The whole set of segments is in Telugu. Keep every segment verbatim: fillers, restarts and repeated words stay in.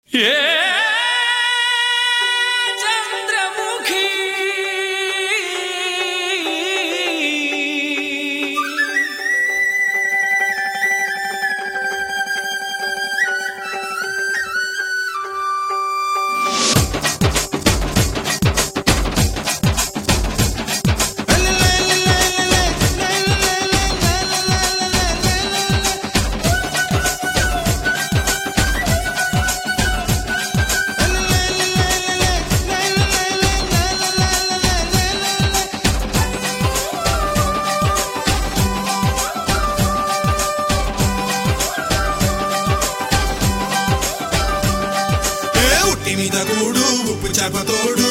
మీద కూడు ఉప్పు చేపతోడు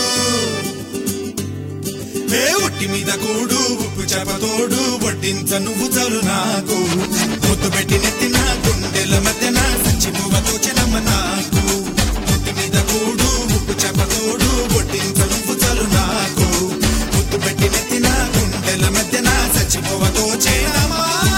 ఏ ఉట్టి మీద కూడు ఉప్పు చేపతోడు వడ్డించ నువ్వు చాలు నాకు ముద్దు పెట్టి నెత్తిన గుండెల మధ్యన సచ్చిపోవతో చెనమ్మ నాకు ఉట్టి మీద కూడు ఉప్పు చేపతోడు వడ్డించ నువ్వు చాలు నాకు ముద్దు పెట్టి నెత్తిన గుండెల మధ్యన సచ్చిపోవతో చెనమ్మ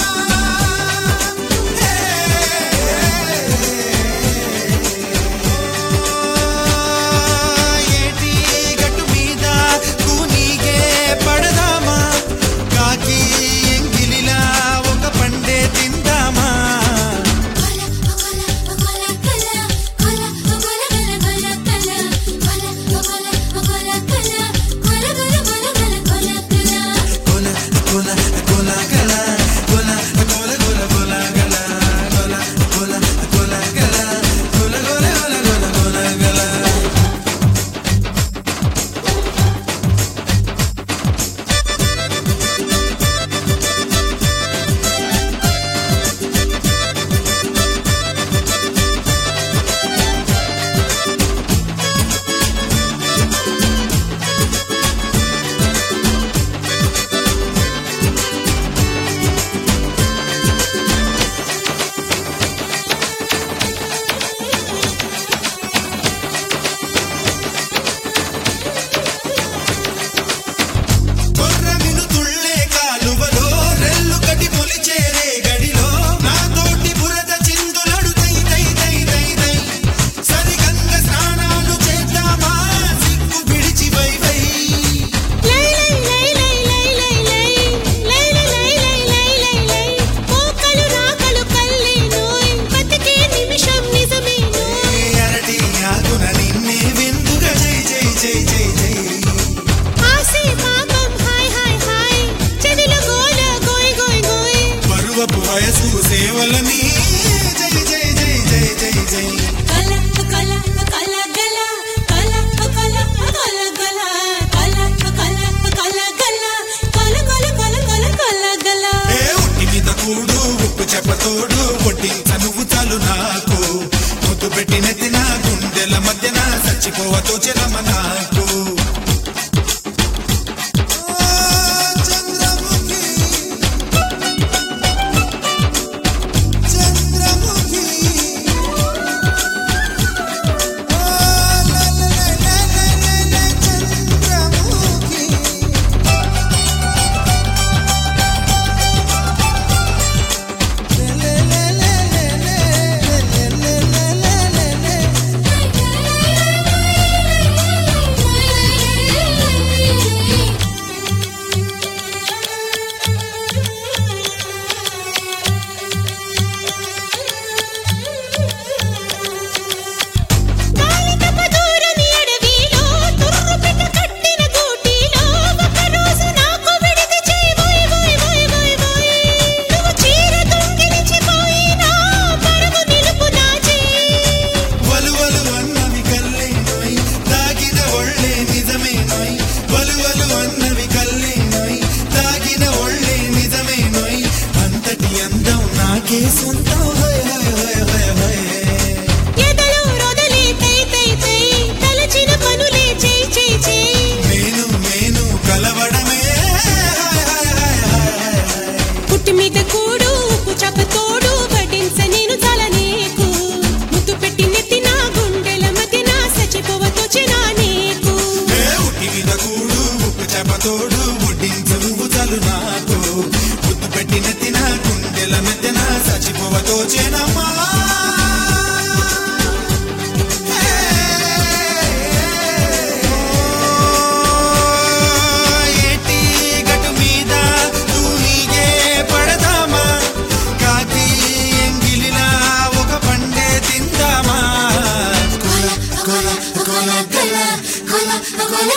వయసు సేవలని జై జై జై జై జై జై కల కల కల గల కల కల కల గల కల కల కల గల కల కల కల కల కల గల ఏ ఉట్టి మీద కూడు ఉప్పు చెప్పతోడు వడ్డించ నువ్వు చాలు నాకు ముద్దు పెట్టి నెత్తిన గుండెల మధ్యన చచ్చిపోవతో చెనమ్మ నాకు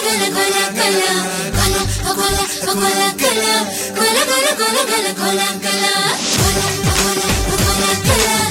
gala gala gala gala gala gala gala gala gala gala gala gala gala gala gala gala